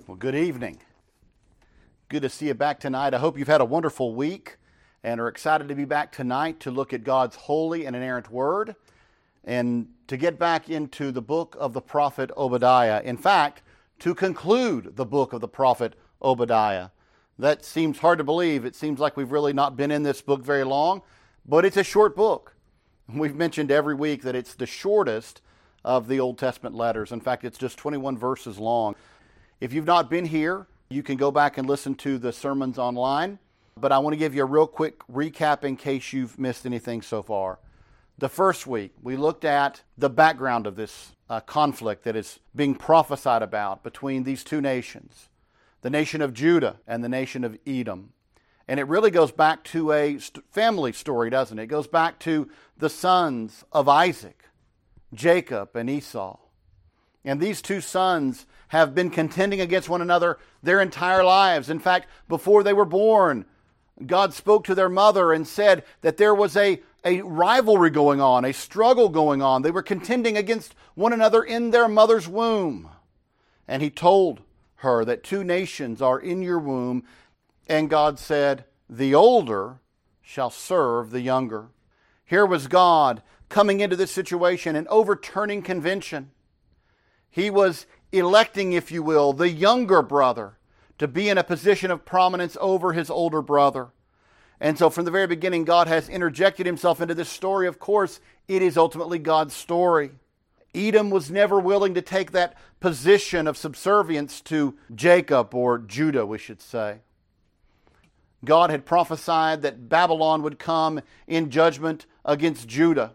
Well, good evening. Good to see you back tonight. I hope you've had a wonderful week and are excited to be back tonight to look at God's holy and inerrant Word and to get back into the book of the prophet Obadiah. In fact, to conclude the book of the prophet Obadiah. That seems hard to believe. It seems like we've really not been in this book very long, but it's a short book. We've mentioned every week that it's the shortest of the Old Testament letters. In fact, it's just 21 verses long. If you've not been here, you can go back and listen to the sermons online, but I want to give you a real quick recap in case you've missed anything so far. The first week, we looked at the background of this conflict that is being prophesied about between these two nations, the nation of Judah and the nation of Edom. And it really goes back to a family story, doesn't it? It goes back to the sons of Isaac, Jacob and Esau. And these two sons have been contending against one another their entire lives. In fact, before they were born, God spoke to their mother and said that there was a rivalry going on, a struggle going on. They were contending against one another in their mother's womb. And He told her that two nations are in your womb, and God said, the older shall serve the younger. Here was God coming into this situation and overturning convention. He was electing, if you will, the younger brother to be in a position of prominence over his older brother. And so from the very beginning, God has interjected Himself into this story. Of course, it is ultimately God's story. Edom was never willing to take that position of subservience to Jacob, or Judah, we should say. God had prophesied that Babylon would come in judgment against Judah.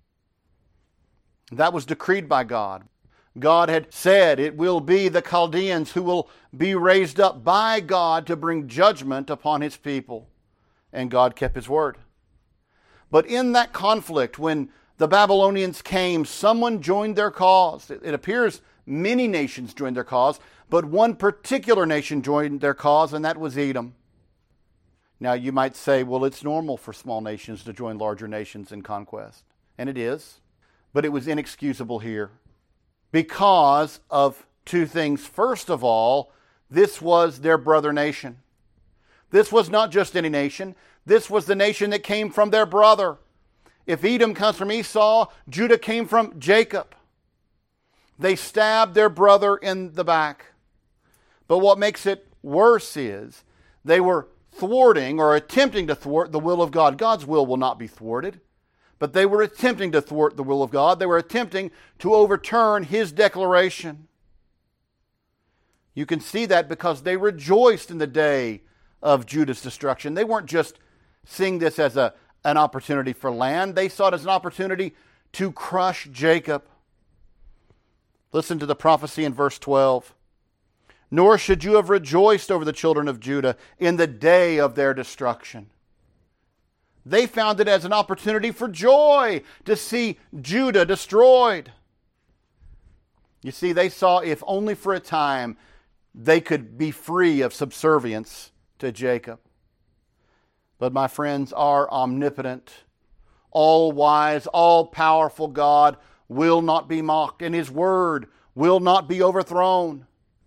That was decreed by God. God had said it will be the Chaldeans who will be raised up by God to bring judgment upon His people. And God kept His word. But in that conflict, when the Babylonians came, someone joined their cause. It appears many nations joined their cause, but one particular nation joined their cause, and that was Edom. Now you might say, well, it's normal for small nations to join larger nations in conquest. And it is. But it was inexcusable here because of two things. First of all, this was their brother nation. This was not just any nation. This was the nation that came from their brother. If Edom comes from Esau, Judah came from Jacob. They stabbed their brother in the back. But what makes it worse is they were thwarting or attempting to thwart the will of God. God's will not be thwarted. But they were attempting to thwart the will of God. They were attempting to overturn His declaration. You can see that because they rejoiced in the day of Judah's destruction. They weren't just seeing this as an opportunity for land. They saw it as an opportunity to crush Jacob. Listen to the prophecy in verse 12. Nor should you have rejoiced over the children of Judah in the day of their destruction. They found it as an opportunity for joy to see Judah destroyed. You see, they saw if only for a time they could be free of subservience to Jacob. But my friends, our omnipotent, all-wise, all-powerful God will not be mocked, and His word will not be overthrown.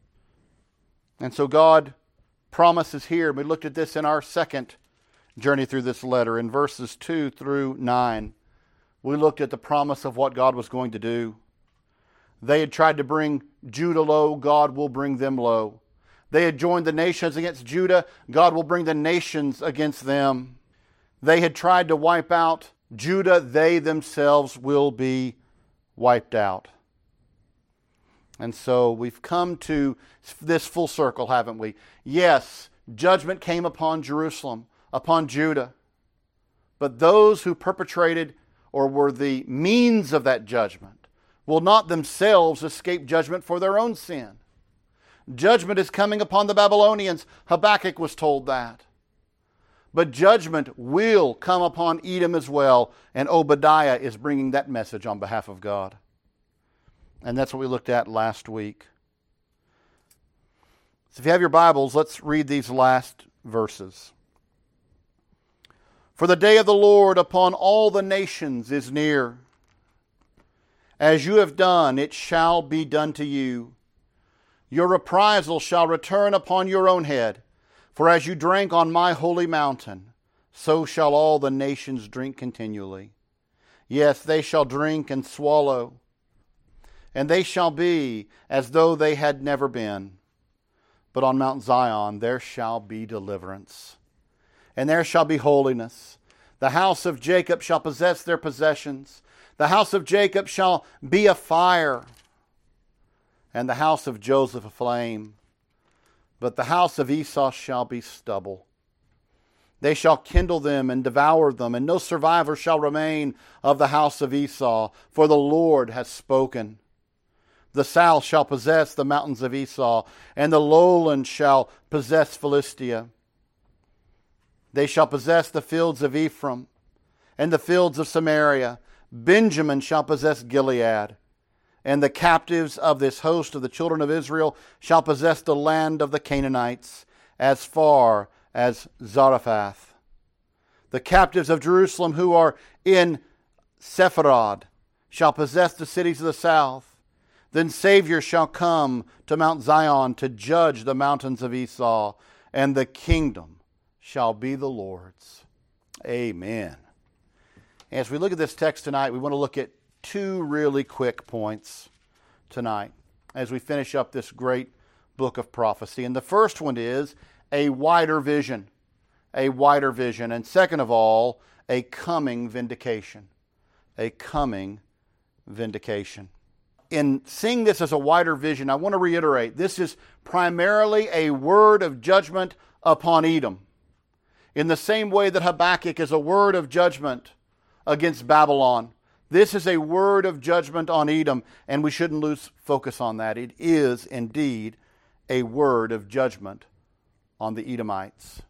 And so God promises here, we looked at this in our second journey through this letter, in verses 2 through 9. We looked at the promise of what God was going to do. They had tried to bring Judah low, God will bring them low. They had joined the nations against Judah, God will bring the nations against them. They had tried to wipe out Judah, they themselves will be wiped out. And so we've come to this full circle, haven't we? Yes, judgment came upon Jerusalem, upon Judah. But those who perpetrated or were the means of that judgment will not themselves escape judgment for their own sin. Judgment is coming upon the Babylonians. Habakkuk was told that. But judgment will come upon Edom as well, and Obadiah is bringing that message on behalf of God. And that's what we looked at last week. So if you have your Bibles, let's read these last verses. For the day of the Lord upon all the nations is near. As you have done, it shall be done to you. Your reprisal shall return upon your own head. For as you drank on my holy mountain, so shall all the nations drink continually. Yes, they shall drink and swallow, and they shall be as though they had never been. But on Mount Zion there shall be deliverance, and there shall be holiness. The house of Jacob shall possess their possessions. The house of Jacob shall be a fire, and the house of Joseph a flame. But the house of Esau shall be stubble. They shall kindle them and devour them, and no survivor shall remain of the house of Esau, for the Lord has spoken. The south shall possess the mountains of Esau, and the lowland shall possess Philistia. They shall possess the fields of Ephraim, and the fields of Samaria. Benjamin shall possess Gilead, and the captives of this host of the children of Israel shall possess the land of the Canaanites, as far as Zarephath. The captives of Jerusalem who are in Sepharad shall possess the cities of the south. Then Savior shall come to Mount Zion to judge the mountains of Esau, and the kingdom shall be the Lord's. Amen. As we look at this text tonight, we want to look at two really quick points tonight as we finish up this great book of prophecy. And the first one is a wider vision. A wider vision. And second of all, a coming vindication. A coming vindication. In seeing this as a wider vision, I want to reiterate, this is primarily a word of judgment upon Edom. In the same way that Habakkuk is a word of judgment against Babylon, this is a word of judgment on Edom, and we shouldn't lose focus on that. It is indeed a word of judgment on the Edomites.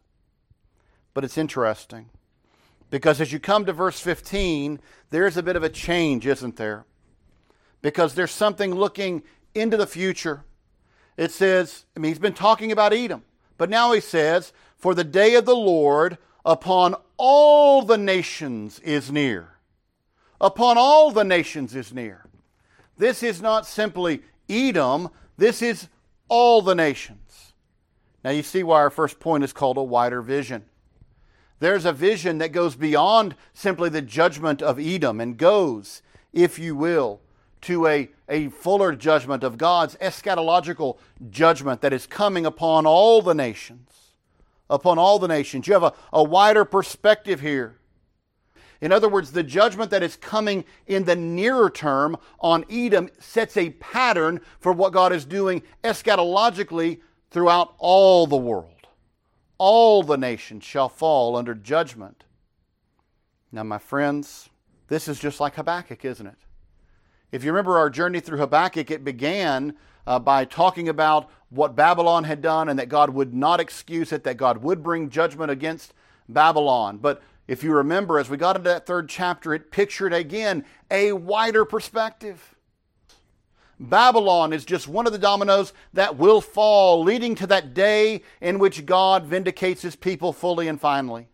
But it's interesting, because as you come to verse 15, there's a bit of a change, isn't there? Because there's something looking into the future. It says, he's been talking about Edom, but now he says, for the day of the Lord upon all the nations is near. Upon all the nations is near. This is not simply Edom, this is all the nations. Now you see why our first point is called a wider vision. There's a vision that goes beyond simply the judgment of Edom and goes, if you will, to a fuller judgment of God's eschatological judgment that is coming upon all the nations. Upon all the nations. You have a wider perspective here. In other words, the judgment that is coming in the nearer term on Edom sets a pattern for what God is doing eschatologically throughout all the world. All the nations shall fall under judgment. Now, my friends, this is just like Habakkuk, isn't it? If you remember our journey through Habakkuk, it began by talking about what Babylon had done and that God would not excuse it, that God would bring judgment against Babylon. But if you remember, as we got into that third chapter, it pictured again a wider perspective. Babylon is just one of the dominoes that will fall, leading to that day in which God vindicates His people fully and finally.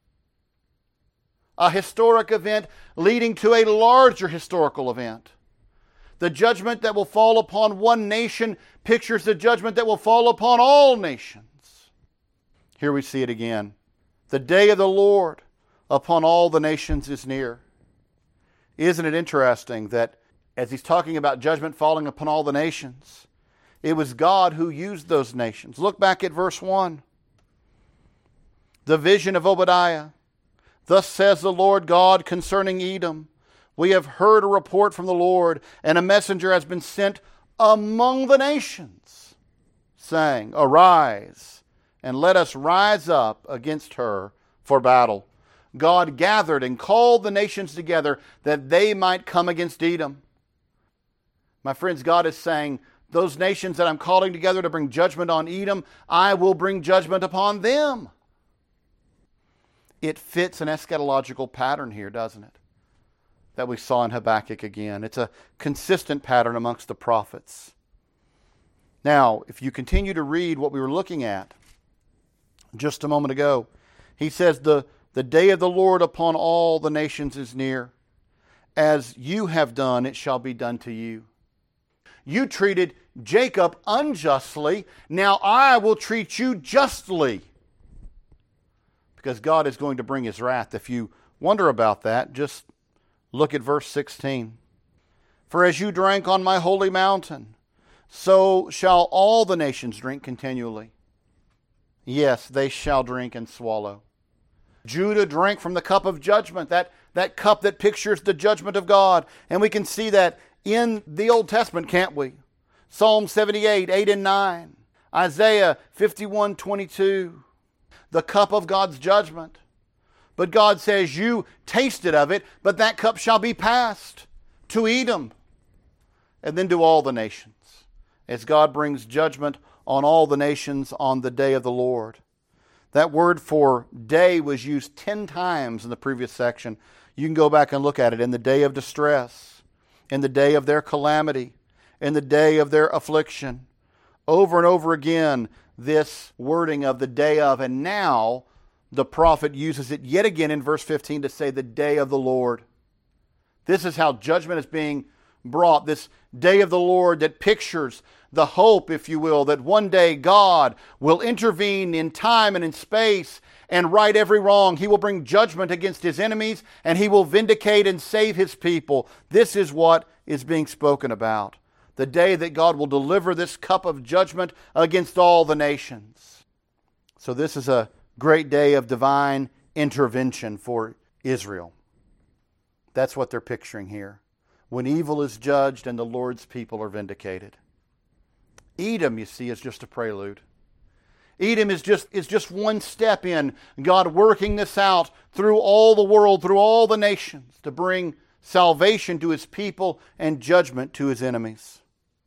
A historic event leading to a larger historical event. The judgment that will fall upon one nation pictures the judgment that will fall upon all nations. Here we see it again. The day of the Lord upon all the nations is near. Isn't it interesting that as he's talking about judgment falling upon all the nations, it was God who used those nations. Look back at verse 1. The vision of Obadiah. Thus says the Lord God concerning Edom. We have heard a report from the Lord, and a messenger has been sent among the nations, saying, Arise, and let us rise up against her for battle. God gathered and called the nations together that they might come against Edom. My friends, God is saying, those nations that I'm calling together to bring judgment on Edom, I will bring judgment upon them. It fits an eschatological pattern here, doesn't it? That we saw in Habakkuk again. It's a consistent pattern amongst the prophets. Now, if you continue to read what we were looking at just a moment ago, he says, the day of the Lord upon all the nations is near. As you have done, it shall be done to you. You treated Jacob unjustly. Now I will treat you justly. Because God is going to bring his wrath. If you wonder about that, just look at verse 16. For as you drank on my holy mountain, so shall all the nations drink continually. Yes, they shall drink and swallow. Judah drank from the cup of judgment, that cup that pictures the judgment of God. And we can see that in the Old Testament, can't we? Psalm 78, 8 and 9. Isaiah 51, 22. The cup of God's judgment. But God says, you tasted of it, but that cup shall be passed to Edom and then to all the nations, as God brings judgment on all the nations on the day of the Lord. That word for day was used 10 times in the previous section. You can go back and look at it. In the day of distress, in the day of their calamity, in the day of their affliction. Over and over again, this wording of the day of, and now the prophet uses it yet again in verse 15 to say the day of the Lord. This is how judgment is being brought, this day of the Lord that pictures the hope, if you will, that one day God will intervene in time and in space and right every wrong. He will bring judgment against his enemies and he will vindicate and save his people. This is what is being spoken about. The day that God will deliver this cup of judgment against all the nations. So this is a great day of divine intervention for Israel. That's what they're picturing here. When evil is judged and the Lord's people are vindicated. Edom, you see, is just a prelude. Edom is just one step in God working this out through all the world, through all the nations, to bring salvation to his people and judgment to his enemies.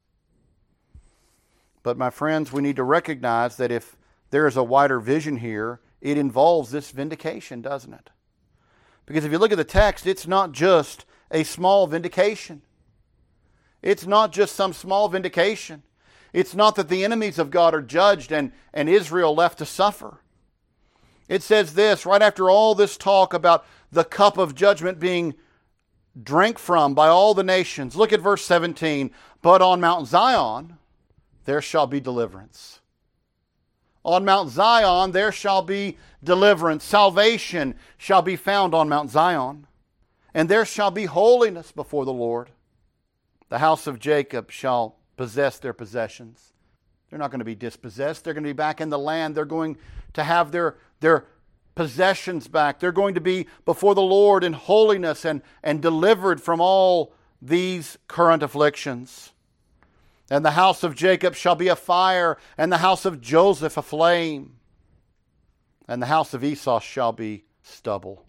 But my friends, we need to recognize that if there is a wider vision here, it involves this vindication, doesn't it? Because if you look at the text, it's not just a small vindication. It's not just some small vindication. It's not that the enemies of God are judged and Israel left to suffer. It says this, right after all this talk about the cup of judgment being drank from by all the nations. Look at verse 17. But on Mount Zion there shall be deliverance. On Mount Zion there shall be deliverance. Salvation shall be found on Mount Zion. And there shall be holiness before the Lord. The house of Jacob shall possess their possessions. They're not going to be dispossessed. They're going to be back in the land. They're going to have their possessions back. They're going to be before the Lord in holiness and delivered from all these current afflictions. And the house of Jacob shall be a fire, and the house of Joseph a flame. And the house of Esau shall be stubble.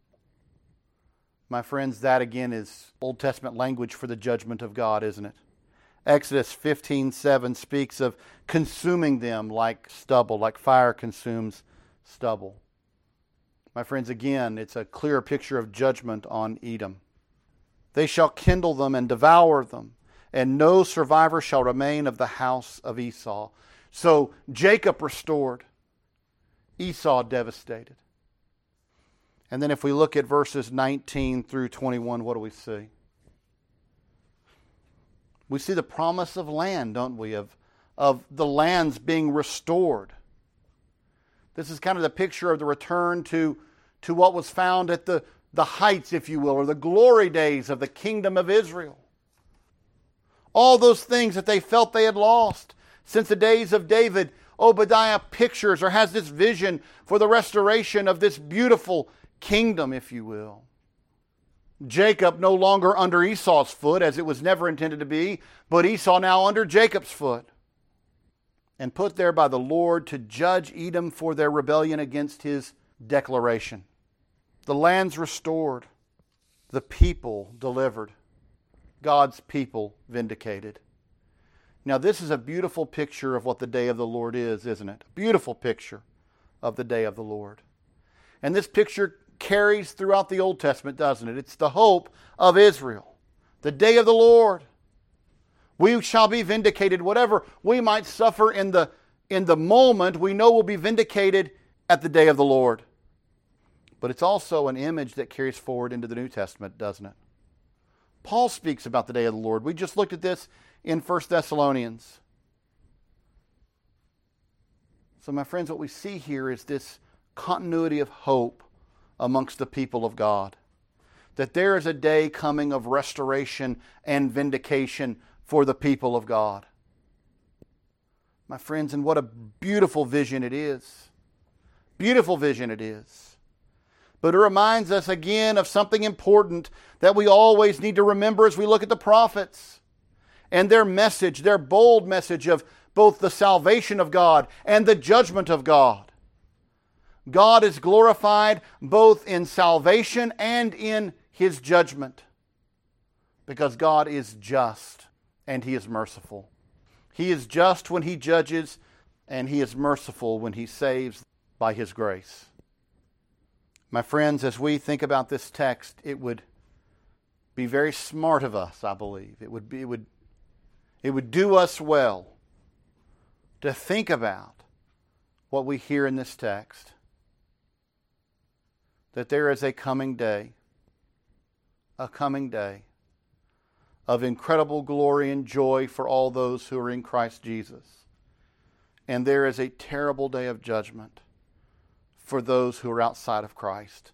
My friends, that again is Old Testament language for the judgment of God, isn't it? Exodus 15:7 speaks of consuming them like stubble, like fire consumes stubble. My friends, again, it's a clear picture of judgment on Edom. They shall kindle them and devour them, and no survivor shall remain of the house of Esau. So Jacob restored, Esau devastated. And then if we look at verses 19 through 21, what do we see? We see the promise of land, don't we? Of the lands being restored. This is kind of the picture of the return to what was found at the heights, if you will, or the glory days of the kingdom of Israel. All those things that they felt they had lost since the days of David, Obadiah pictures or has this vision for the restoration of this beautiful kingdom, if you will. Jacob no longer under Esau's foot, as it was never intended to be, but Esau now under Jacob's foot. And put there by the Lord to judge Edom for their rebellion against his declaration. The lands restored, the people delivered, God's people vindicated. Now this is a beautiful picture of what the day of the Lord is, isn't it? Beautiful picture of the day of the Lord. And this picture carries throughout the Old Testament, doesn't it? It's the hope of Israel. The day of the Lord. We shall be vindicated. Whatever we might suffer in the moment, we know we'll be vindicated at the day of the Lord. But it's also an image that carries forward into the New Testament, doesn't it? Paul speaks about the day of the Lord. We just looked at this in 1 Thessalonians. So my friends, what we see here is this continuity of hope amongst the people of God. That there is a day coming of restoration and vindication for the people of God. My friends, and what a beautiful vision it is. Beautiful vision it is. But it reminds us again of something important that we always need to remember as we look at the prophets and their message, their bold message of both the salvation of God and the judgment of God. God is glorified both in salvation and in His judgment, because God is just and He is merciful. He is just when He judges, and He is merciful when He saves by His grace. My friends, as we think about this text, it would be very smart of us, I believe. It would do us well to think about what we hear in this text. That there is a coming day of incredible glory and joy for all those who are in Christ Jesus. And there is a terrible day of judgment for those who are outside of Christ.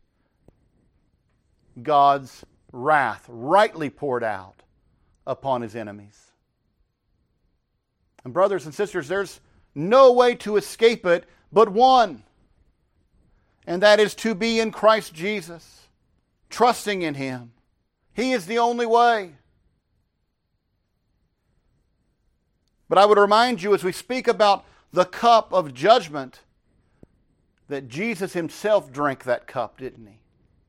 God's wrath rightly poured out upon His enemies. And brothers and sisters, there's no way to escape it but one. And that is to be in Christ Jesus, trusting in Him. He is the only way. But I would remind you, as we speak about the cup of judgment, that Jesus Himself drank that cup, didn't He?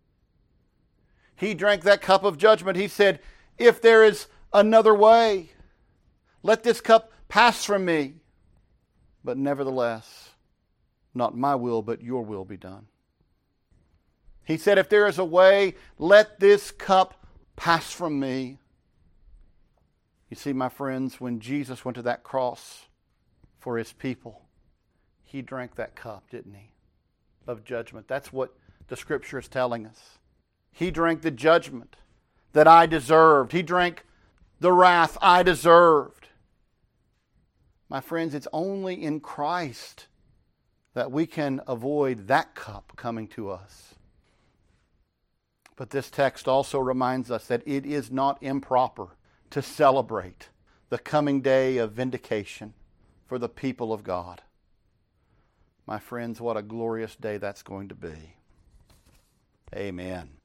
He drank that cup of judgment. He said, if there is another way, let this cup pass from me. But nevertheless, not my will, but your will be done. He said, if there is a way, let this cup pass from me. You see, my friends, when Jesus went to that cross for His people, He drank that cup, didn't He, of judgment. That's what the Scripture is telling us. He drank the judgment that I deserved. He drank the wrath I deserved. My friends, it's only in Christ that we can avoid that cup coming to us. But this text also reminds us that it is not improper to celebrate the coming day of vindication for the people of God. My friends, what a glorious day that's going to be. Amen.